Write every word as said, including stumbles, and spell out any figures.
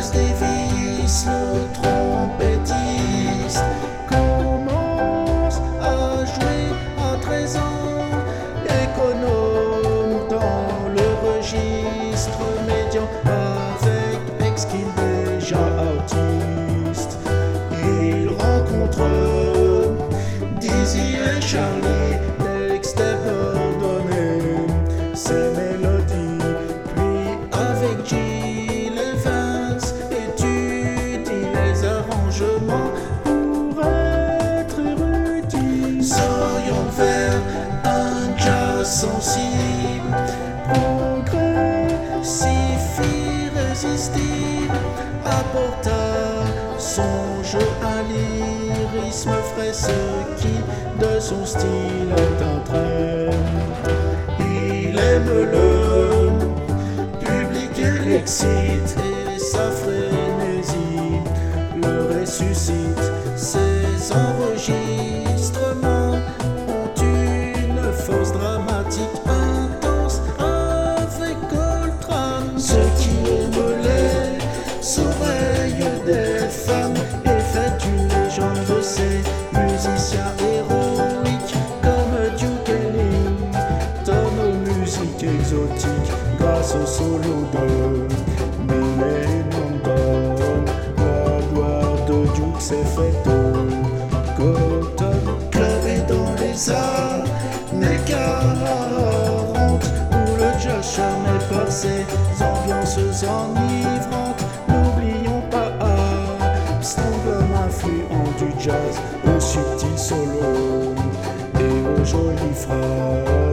Davis, le trompettiste, commence à jouer à treize ans, économe dans le registre médian, avec ex qu'il déjà autiste. Il rencontre Dizzy et Charlie, l'ex-step ordonné ses mélodies, puis avec Jill Evans étudie les arrangements pour être érudit. S'oriente vers un jazz sensible, progressif, irrésistible, apporta son jeu un lyrisme frais, ce qui de son style est un trait. Il aime le public et l'excite, et sa frénésie le ressuscite. Ses enregistrements ont une force dramatique intense avec Coltrane. Ce qui émeut les oreilles des femmes et fait une légende de ces musiciens héroïques comme Duke Ellington, aux musiques exotiques grâce au solo de Millie London. La gloire de Duke s'est faite au Cotton Club et dans les années quarante, où le jazz charmé par ses ambiances enivrantes. N'oublions pas Armstrong comme influent du jazz, au subtil solo et aux jolies phrases.